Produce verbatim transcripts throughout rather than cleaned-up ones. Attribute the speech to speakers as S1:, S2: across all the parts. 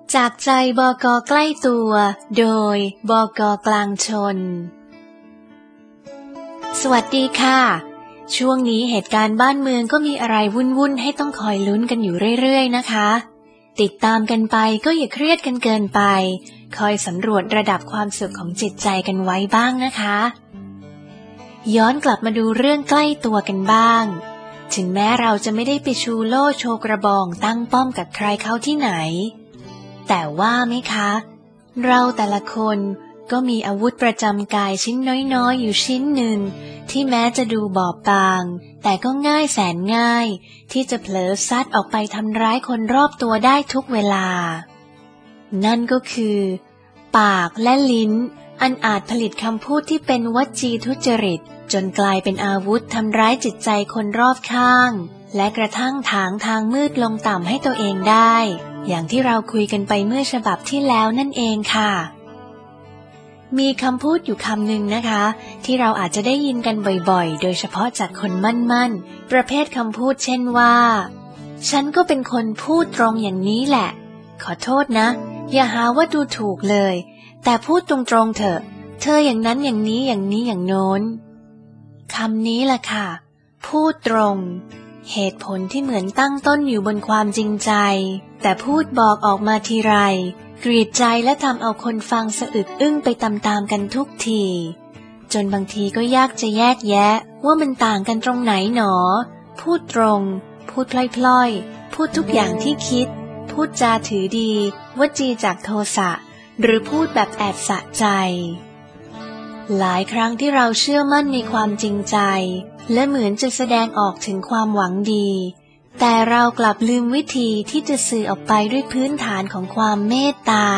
S1: จากใจบก.ใกล้ตัวโดยบก.กลางชนสวัสดีค่ะช่วงนี้เหตุการณ์บ้านเมืองก็มีอะไรวุ่นๆให้ต้องคอยลุ้นกันอยู่เรื่อยๆนะคะติดตามกันไปก็อย่าเครียดกันเกินไปคอยสำรวจระดับความสุขของจิตใจกันไว้บ้างนะคะย้อนกลับมาดูเรื่องใกล้ตัวกันบ้างถึงแม้เราจะไม่ได้ไปชูโล่โชว์กระบองตั้งป้อมกับใครเขาที่ไหนแต่ว่าไหมคะเราแต่ละคนก็มีอาวุธประจำกายชิ้นน้อยๆอยู่ชิ้นหนึ่งที่แม้จะดูบอบบางแต่ก็ง่ายแสนง่ายที่จะเผลอซัดออกไปทำร้ายคนรอบตัวได้ทุกเวลานั่นก็คือปากและลิ้นอันอาจผลิตคำพูดที่เป็นวจีทุจริตจนกลายเป็นอาวุธทำร้ายจิตใจคนรอบข้างและกระทั่งถางทางมืดลงต่ำให้ตัวเองได้อย่างที่เราคุยกันไปเมื่อฉบับที่แล้วนั่นเองค่ะมีคำพูดอยู่คำหนึ่งนะคะที่เราอาจจะได้ยินกันบ่อยๆโดยเฉพาะจากคนมั่นๆประเภทคำพูดเช่นว่าฉันก็เป็นคนพูดตรงอย่างนี้แหละขอโทษนะอย่าหาว่าดูถูกเลยแต่พูดตรงๆเถอะเธออย่างนั้นอย่างนี้อย่างนี้อย่างโน้นคำนี้แหละค่ะพูดตรงเหตุผลที่เหมือนตั้งต้นอยู่บนความจริงใจแต่พูดบอกออกมาทีไรกรีดใจและทำเอาคนฟังสะอึกอึ้งไปตามๆกันทุกทีจนบางทีก็ยากจะแยกแยะว่ามันต่างกันตรงไหนหนอพูดตรงพูดพล่อยๆพูดทุกอย่างที่คิดพูดจาถือดีวจีจากโทสะหรือพูดแบบแอบสะใจหลายครั้งที่เราเชื่อมั่นในความจริงใจและเหมือนจะแสดงออกถึงความหวังดีแต่เรากลับลืมวิธีที่จะสื่อออกไปด้วยพื้นฐานของความเมตตา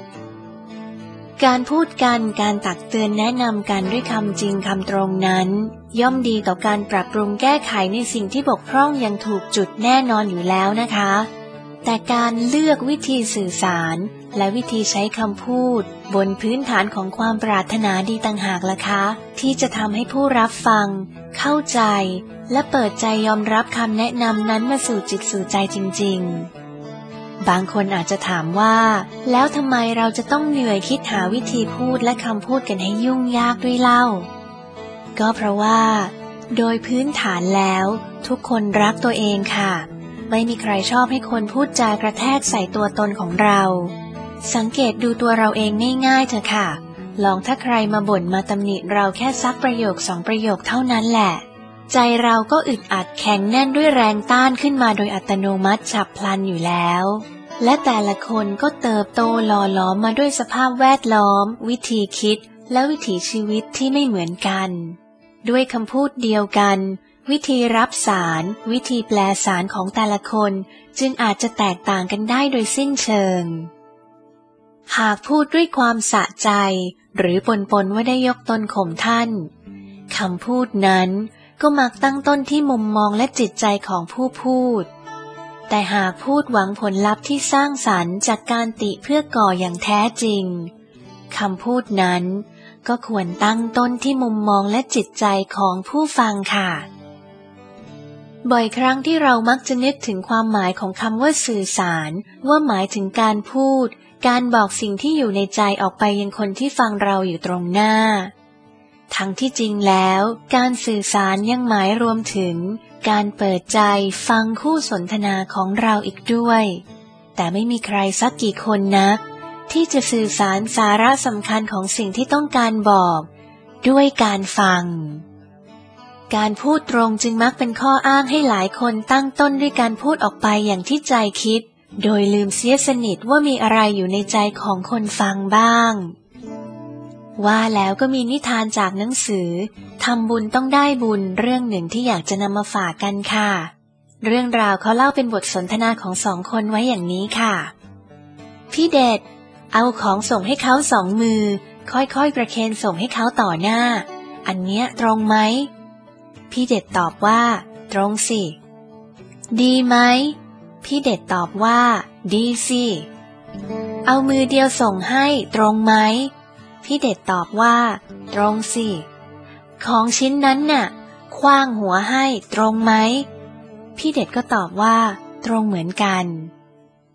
S1: การพูดกันการตักเตือนแนะนำกันด้วยคำจริงคำตรงนั้นย่อมดีต่อการปรับปรุงแก้ไขในสิ่งที่บกพร่องอย่างถูกจุดแน่นอนอยู่แล้วนะคะแต่การเลือกวิธีสื่อสารและวิธีใช้คำพูดบนพื้นฐานของความปรารถนาดีต่างหากล่ะคะที่จะทำให้ผู้รับฟังเข้าใจและเปิดใจยอมรับคำแนะนำนั้นมาสู่จิตสู่ใจจริงๆบางคนอาจจะถามว่าแล้วทำไมเราจะต้องเหนื่อยคิดหาวิธีพูดและคำพูดกันให้ยุ่งยากด้วยเล่าก็เพราะว่าโดยพื้นฐานแล้วทุกคนรักตัวเองค่ะไม่มีใครชอบให้คนพูดจากระแทกใส่ตัวตนของเราสังเกตดูตัวเราเองง่ายๆเถอะค่ะลองถ้าใครมาบ่นมาตำหนิเราแค่ซักประโยคสองประโยคเท่านั้นแหละใจเราก็อึดอัดแข็งแน่นด้วยแรงต้านขึ้นมาโดยอัตโนมัติฉับพลันอยู่แล้วและแต่ละคนก็เติบโตหล่อหลอมมาด้วยสภาพแวดล้อมวิธีคิดและวิถีชีวิตที่ไม่เหมือนกันด้วยคำพูดเดียวกันวิธีรับสารวิธีแปลสารของแต่ละคนจึงอาจจะแตกต่างกันได้โดยสิ้นเชิงหากพูดด้วยความสะใจหรือปนๆว่าได้ยกตนข่มท่านคำพูดนั้นก็มักตั้งต้นที่มุมมองและจิตใจของผู้พูดแต่หากพูดหวังผลลัพธ์ที่สร้างสรรค์จากการติเพื่อก่ออย่างแท้จริงคำพูดนั้นก็ควรตั้งต้นที่มุมมองและจิตใจของผู้ฟังค่ะบ่อยครั้งที่เรามักจะนึกถึงความหมายของคำว่าสื่อสารว่าหมายถึงการพูดการบอกสิ่งที่อยู่ในใจออกไปยังคนที่ฟังเราอยู่ตรงหน้าทั้งที่จริงแล้วการสื่อสารยังหมายรวมถึงการเปิดใจฟังคู่สนทนาของเราอีกด้วยแต่ไม่มีใครสักกี่คนนักที่จะสื่อสารสาระสำคัญของสิ่งที่ต้องการบอกด้วยการฟังการพูดตรงจึงมักเป็นข้ออ้างให้หลายคนตั้งต้นด้วยการพูดออกไปอย่างที่ใจคิดโดยลืมเสียสนิทว่ามีอะไรอยู่ในใจของคนฟังบ้างว่าแล้วก็มีนิทานจากหนังสือทำบุญต้องได้บุญเรื่องหนึ่งที่อยากจะนำมาฝากกันค่ะเรื่องราวเขาเล่าเป็นบทสนทนาของสองคนไว้อย่างนี้ค่ะพี่เด็ดเอาของส่งให้เขาสองมือค่อยๆประเคนส่งให้เขาต่อหน้าอันเนี้ยตรงไหมพี่เด็ดตอบว่าตรงสิดีไหมพี่เด็ดตอบว่าดีสิเอามือเดียวส่งให้ตรงไหมพี่เด็ดตอบว่าตรงสิของชิ้นนั้นน่ะขว้างหัวให้ตรงไหมพี่เด็ดก็ตอบว่าตรงเหมือนกัน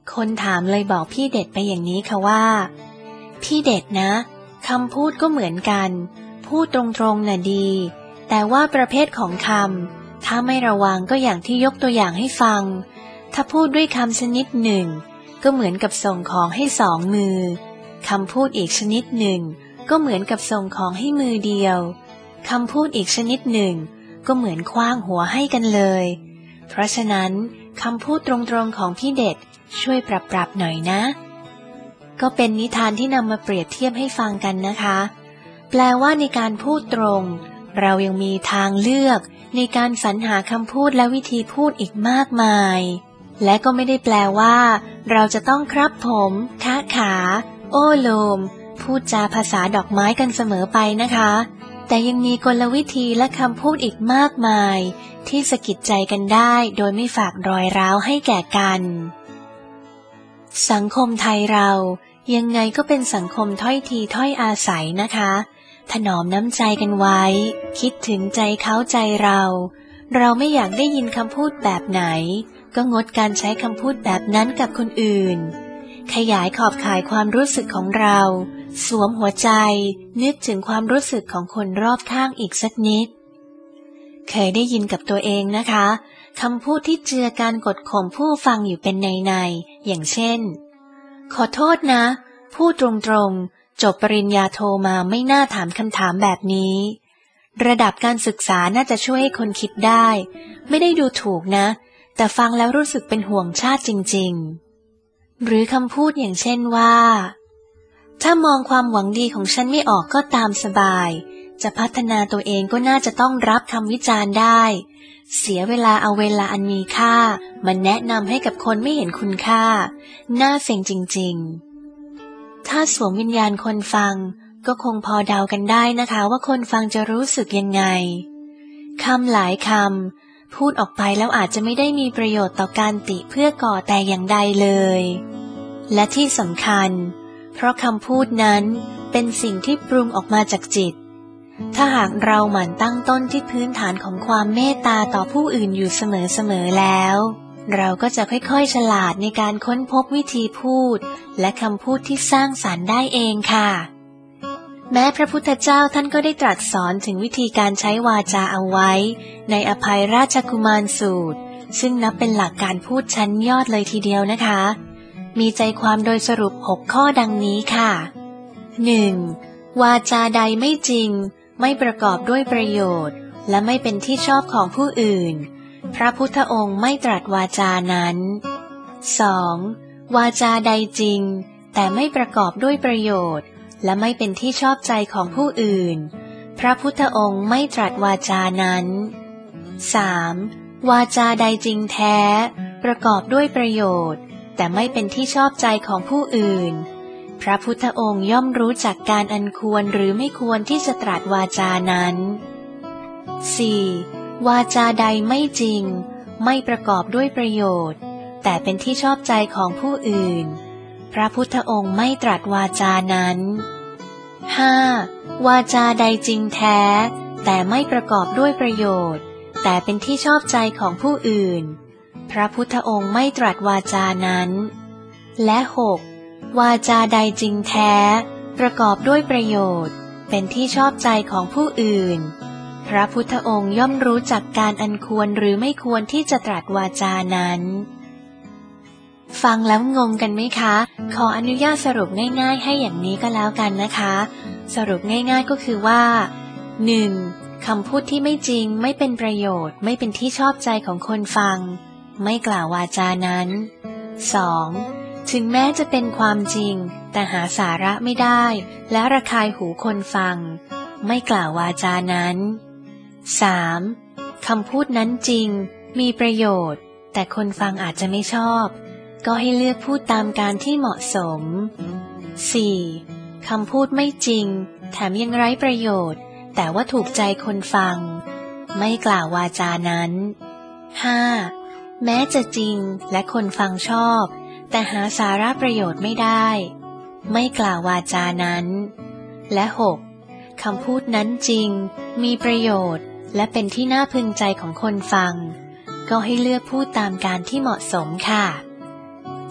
S1: คนถามเลยบอกพี่เด็ดไปอย่างนี้ค่ะว่าพี่เด็ดนะคำพูดก็เหมือนกันพูดตรงๆน่ะดีแต่ว่าประเภทของคำถ้าไม่ระวังก็อย่างที่ยกตัวอย่างให้ฟังถ้าพูดด้วยคำชนิดหนึ่งก็เหมือนกับส่งของให้สองมือคำพูดอีกชนิดหนึ่งก็เหมือนกับส่งของให้มือเดียวคำพูดอีกชนิดหนึ่งก็เหมือนคว้างหัวให้กันเลยเพราะฉะนั้นคำพูดตรงๆของพี่เด็ดช่วยปรับๆหน่อยนะก็เป็นนิทานที่นำมาเปรียบเทียบให้ฟังกันนะคะแปลว่าในการพูดตรงเรายังมีทางเลือกในการสรรหาคำพูดและวิธีพูดอีกมากมายและก็ไม่ได้แปลว่าเราจะต้องครับผมคะขาโอ้โลมพูดจาภาษาดอกไม้กันเสมอไปนะคะแต่ยังมีกลวิธีและคำพูดอีกมากมายที่สะกิดใจกันได้โดยไม่ฝากรอยร้าวให้แก่กันสังคมไทยเรายังไงก็เป็นสังคมถ้อยทีถ้อยอาศัยนะคะถนอมน้ำใจกันไว้คิดถึงใจเขาใจเราเราไม่อยากได้ยินคำพูดแบบไหนก็งดการใช้คำพูดแบบนั้นกับคนอื่นขยายขอบข่ายความรู้สึกของเราสวมหัวใจนึกถึงความรู้สึกของคนรอบข้างอีกสักนิดเคยได้ยินกับตัวเองนะคะคำพูดที่เจือการกดข่มผู้ฟังอยู่เป็นในๆอย่างเช่นขอโทษนะพูดตรงๆจบปริญญาโทมาไม่น่าถามคำถามแบบนี้ระดับการศึกษาน่าจะช่วยให้คนคิดได้ไม่ได้ดูถูกนะแต่ฟังแล้วรู้สึกเป็นห่วงชาติจริงๆหรือคำพูดอย่างเช่นว่าถ้ามองความหวังดีของฉันไม่ออกก็ตามสบายจะพัฒนาตัวเองก็น่าจะต้องรับคำวิจารณ์ได้เสียเวลาเอาเวลาอันมีค่ามาแนะนำให้กับคนไม่เห็นคุณค่าน่าเซ็งจริงๆถ้าสวมวิญญาณคนฟังก็คงพอเดากันได้นะคะว่าคนฟังจะรู้สึกยังไงคำหลายคำพูดออกไปแล้วอาจจะไม่ได้มีประโยชน์ต่อการติเพื่อก่อแต่อย่างใดเลยและที่สำคัญเพราะคำพูดนั้นเป็นสิ่งที่ปรุงออกมาจากจิตถ้าหากเราหมั่นตั้งต้นที่พื้นฐานของความเมตตาต่อผู้อื่นอยู่เสมอๆแล้วเราก็จะค่อยๆฉลาดในการค้นพบวิธีพูดและคำพูดที่สร้างสรรค์ได้เองค่ะแม้พระพุทธเจ้าท่านก็ได้ตรัสสอนถึงวิธีการใช้วาจาเอาไว้ในอภัยราชกุมารสูตรซึ่งนับเป็นหลักการพูดชั้นยอดเลยทีเดียวนะคะมีใจความโดยสรุปหกข้อดังนี้ค่ะ หนึ่ง. วาจาใดไม่จริงไม่ประกอบด้วยประโยชน์และไม่เป็นที่ชอบของผู้อื่นพระพุทธองค์ไม่ตรัสวาจานั้น สอง. วาจาใดจริงแต่ไม่ประกอบด้วยประโยชน์และไม่เป็นที่ชอบใจของผู้อื่นพระพุทธองค์ไม่ตรัสวาจานั้น สาม. วาจาใดจริงแท้ประกอบด้วยประโยชน์แต่ไม่เป็นที่ชอบใจของผู้อื่นพระพุทธองค์ย่อมรู้จักการอันควรหรือไม่ควรที่จะตรัสวาจานั้น สี่. วาจาใดไม่จริงไม่ประกอบด้วยประโยชน์แต่เป็นที่ชอบใจของผู้อื่นพระพุทธองค์ไม่ตรัสวาจานั้น ห้า. วาจาใดจริงแท้แต่ไม่ประกอบด้วยประโยชน์แต่เป็นที่ชอบใจของผู้อื่นพระพุทธองค์ไม่ตรัสวาจานั้นและ หก. วาจาใดจริงแท้ประกอบด้วยประโยชน์เป็นที่ชอบใจของผู้อื่นพระพุทธองค์ย่อมรู้จักการอันควรหรือไม่ควรที่จะตรัสวาจานั้นฟังแล้วงงกันไหมคะขออนุญาตสรุปง่ายๆให้อย่างนี้ก็แล้วกันนะคะสรุปง่ายๆก็คือว่า หนึ่ง. คำพูดที่ไม่จริงไม่เป็นประโยชน์ไม่เป็นที่ชอบใจของคนฟังไม่กล่าววาจานั้น สอง. ถึงแม้จะเป็นความจริงแต่หาสาระไม่ได้และระคายหูคนฟังไม่กล่าววาจานั้น สาม. คำพูดนั้นจริงมีประโยชน์แต่คนฟังอาจจะไม่ชอบก็ให้เลือกพูดตามการที่เหมาะสม สี่. คำพูดไม่จริงแถมยังไร้ประโยชน์แต่ว่าถูกใจคนฟังไม่กล่าววาจานั้น ห้า. แม้จะจริงและคนฟังชอบแต่หาสาระประโยชน์ไม่ได้ไม่กล่าววาจานั้นและ หก. คำพูดนั้นจริงมีประโยชน์และเป็นที่น่าพึงใจของคนฟังก็ให้เลือกพูดตามการที่เหมาะสมค่ะ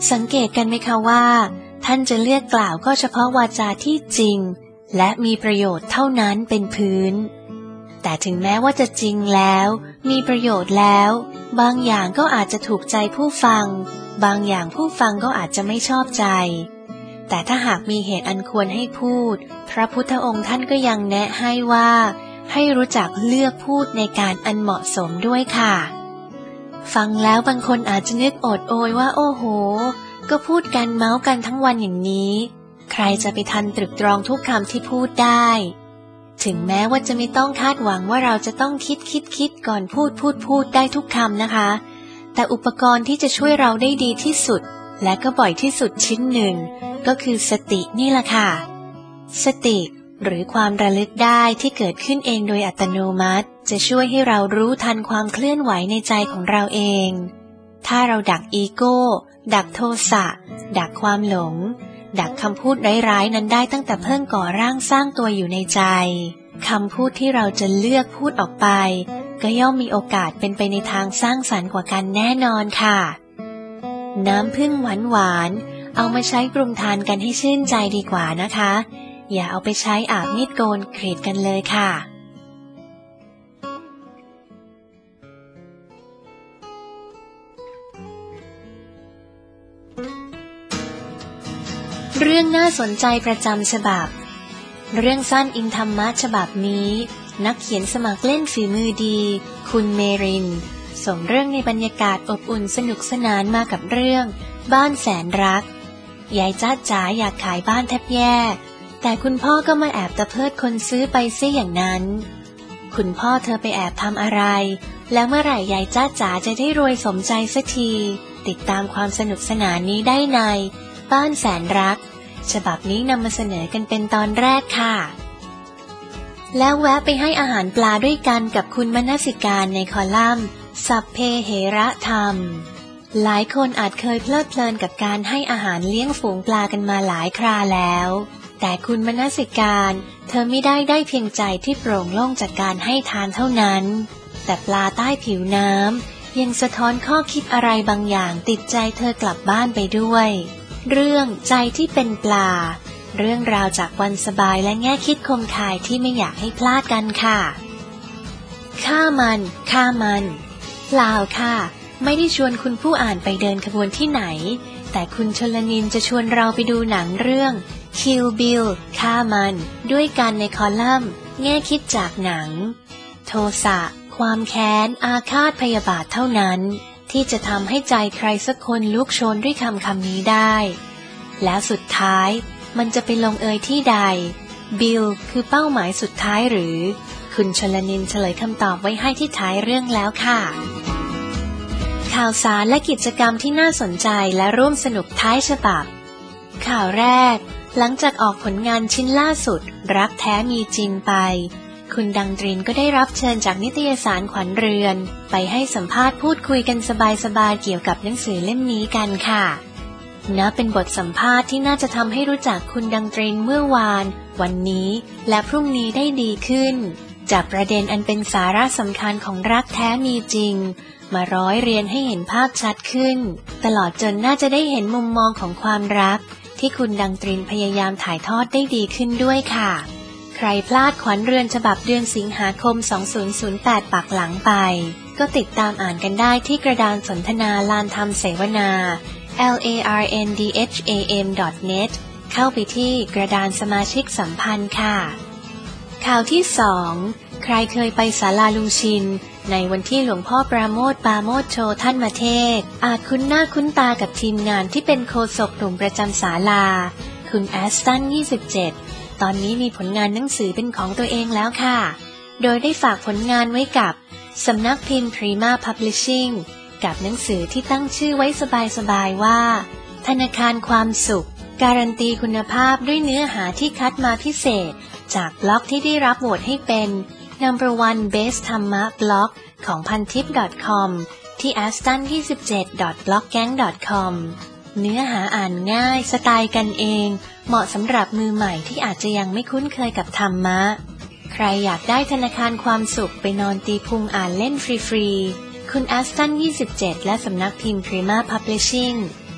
S1: สังเกตกันไหมคะว่าท่านจะเลือกกล่าวก็เฉพาะวาจาที่จริงและมีประโยชน์เท่านั้นเป็นพื้นแต่ถึงแม้ว่าจะจริงแล้วมีประโยชน์แล้วบางอย่างก็อาจจะถูกใจผู้ฟังบางอย่างผู้ฟังก็อาจจะไม่ชอบใจแต่ถ้าหากมีเหตุอันควรให้พูดพระพุทธองค์ท่านก็ยังแนะให้ว่าให้รู้จักเลือกพูดในการอันเหมาะสมด้วยค่ะฟังแล้วบางคนอาจจะนึกโอดโอยว่าโอ้โหก็พูดกันเมาส์กันทั้งวันอย่างนี้ใครจะไปทันตรึกตรองทุกคำที่พูดได้ถึงแม้ว่าจะไม่ต้องคาดหวังว่าเราจะต้องคิดคิดคิดก่อนพูดพูดพูดได้ทุกคำนะคะแต่อุปกรณ์ที่จะช่วยเราได้ดีที่สุดและก็บ่อยที่สุดชิ้นหนึ่งก็คือสตินี่แหละค่ะสติหรือความระลึกได้ที่เกิดขึ้นเองโดยอัตโนมัติจะช่วยให้เรารู้ทันความเคลื่อนไหวในใจของเราเองถ้าเราดักอีโก้ดักโทสะดักความหลงดักคำพูดร้ายๆนั้นได้ตั้งแต่เพิ่งก่อร่างสร้างตัวอยู่ในใจคำพูดที่เราจะเลือกพูดออกไปก็ย่อมมีโอกาสเป็นไปในทางสร้างสรรค์กว่ากันแน่นอนค่ะน้ำผึ้งหวานหวานเอามาใช้ปรุงทานกันให้ชื่นใจดีกว่านะคะอย่าเอาไปใช้อาบมีดโกนกรีดกันเลยค่ะเรื่องน่าสนใจประจำฉบับเรื่องสั้นอิงธรรมะฉบับนี้นักเขียนสมัครเล่นฝีมือดีคุณเมรินส่งเรื่องในบรรยากาศอบอุ่นสนุกสนานมากับเรื่องบ้านแสนรักยายจ้าจ๋าอยากขายบ้านแทบแย่แต่คุณพ่อก็มาแอบตะเพิดคนซื้อไปซะอย่างนั้นคุณพ่อเธอไปแอบทำอะไรแล้วเมื่อไหร่ยายจ้าจ๋าจะได้รวยสมใจสักทีติดตามความสนุกสนานนี้ได้ในบ้านแสนรักฉบับนี้นำมาเสนอกันเป็นตอนแรกค่ะแล้วแวะไปให้อาหารปลาด้วยกันกับคุณมนสิการในคอลัมน์สัพเพเหระธรรมหลายคนอาจเคยเพลิดเพลินกับการให้อาหารเลี้ยงฝูงปลากันมาหลายคราแล้วแต่คุณมนสิการเธอไม่ได้ได้เพียงใจที่โปร่งโล่งจากการให้ทานเท่านั้นแต่ปลาใต้ผิวน้ำยังสะท้อนข้อคิดอะไรบางอย่างติดใจเธอกลับบ้านไปด้วยเรื่องใจที่เป็นปลาเรื่องราวจากวันสบายและแง่คิดคมคายที่ไม่อยากให้พลาดกันค่ะฆ่ามันฆ่ามันเปล่าค่ะไม่ได้ชวนคุณผู้อ่านไปเดินขบวนที่ไหนแต่คุณชลนินจะชวนเราไปดูหนังเรื่อง Kill Bill ฆ่ามันด้วยกันในคอลัมน์แง่คิดจากหนังโทสะความแค้นอาฆาตพยาบาทเท่านั้นที่จะทำให้ใจใครสักคนลุกโชนด้วยคำคำนี้ได้แล้วสุดท้ายมันจะไปลงเอยที่ใดบิลคือเป้าหมายสุดท้ายหรือคุณชลนินเฉลยคำตอบไว้ให้ที่ท้ายเรื่องแล้วค่ะข่าวสารและกิจกรรมที่น่าสนใจและร่วมสนุกท้ายฉบับข่าวแรกหลังจากออกผลงานชิ้นล่าสุดรักแท้มีจริงไปคุณดังตรินก็ได้รับเชิญจากนิตยสารขวัญเรือนไปให้สัมภาษณ์พูดคุยกันสบายๆเกี่ยวกับหนังสือเล่มนี้กันค่ะนับเป็นบทสัมภาษณ์ที่น่าจะทำให้รู้จักคุณดังตรินเมื่อวานวันนี้และพรุ่งนี้ได้ดีขึ้นจากประเด็นอันเป็นสาระสำคัญของรักแท้มีจริงมาร้อยเรียงให้เห็นภาพชัดขึ้นตลอดจนน่าจะได้เห็นมุมมองของความรักที่คุณดังตรินพยายามถ่ายทอดได้ดีขึ้นด้วยค่ะใครพลาดขวัญเรือนฉบับเดือนสิงหาคมสองพันแปดปักหลังไปก็ติดตามอ่านกันได้ที่กระดานสนทนาลานธรรมเสวนา แอล เอ อาร์ เอ็น ดี เอช เอ เอ็ม ดอท เน็ต เข้าไปที่กระดานสมาชิกสัมพันธ์ค่ะข่าวที่สองใครเคยไปศาลาลุงชินในวันที่หลวงพ่อปราโมทย์ปาโมทย์โชท่านมาเทศน์อาจคุ้นหน้าคุ้นตากับทีมงานที่เป็นโฆษกหนุ่มประจำศาลาคุณแอสตันยี่สิบเจ็ดตอนนี้มีผลงานหนังสือเป็นของตัวเองแล้วค่ะโดยได้ฝากผลงานไว้กับสำนักพิมพ์ Prima Publishing กับหนังสือที่ตั้งชื่อไว้สบายๆว่าธนาคารความสุขการันตีคุณภาพด้วยเนื้อหาที่คัดมาพิเศษจากบล็อกที่ได้รับโหวตให้เป็น นัมเบอร์ วัน Best ธรรมะ Blog ของพันทิป .com ที่ แอสตันยี่สิบเจ็ด ดอท บล็อกแก๊ง ดอท คอม เนื้อหาอ่านง่ายสไตล์กันเองเหมาะสำหรับมือใหม่ที่อาจจะยังไม่คุ้นเคยกับธรรมะใครอยากได้ธนาคารความสุขไปนอนตีพุงอ่านเล่นฟรีๆคุณแอสตันยี่สิบเจ็ดและสำนักพิมพ์ Prima Publishing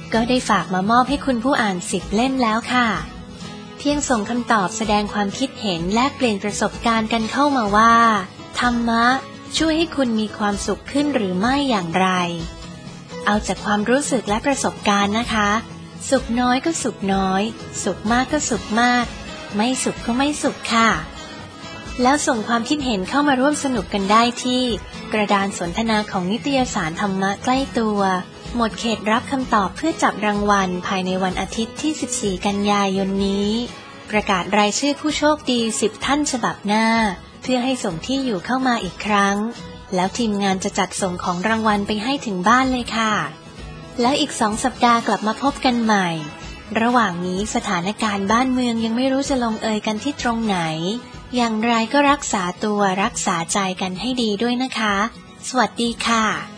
S1: ก็ได้ฝากมามอบให้คุณผู้อ่านสิบเล่มแล้วค่ะเพียงส่งคำตอบแสดงความคิดเห็นแลกเปลี่ยนประสบการณ์กันเข้ามาว่าธรรมะช่วยให้คุณมีความสุขขึ้นหรือไม่อย่างไรเอาจากความรู้สึกและประสบการณ์นะคะสุขน้อยก็สุขน้อยสุขมากก็สุขมากไม่สุขก็ไม่สุขค่ะแล้วส่งความคิดเห็นเข้ามาร่วมสนุกกันได้ที่กระดานสนทนาของนิตยสารธรรมะใกล้ตัวหมดเขตรับคำตอบเพื่อจับรางวัลภายในวันอาทิตย์ที่สิบสี่กันยายนนี้ประกาศรายชื่อผู้โชคดีสิบท่านฉบับหน้าเพื่อให้ส่งที่อยู่เข้ามาอีกครั้งแล้วทีมงานจะจัดส่งของรางวัลไปให้ถึงบ้านเลยค่ะแล้วอีกสองสัปดาห์กลับมาพบกันใหม่ระหว่างนี้สถานการณ์บ้านเมืองยังไม่รู้จะลงเอยกันที่ตรงไหนอย่างไรก็รักษาตัวรักษาใจกันให้ดีด้วยนะคะสวัสดีค่ะ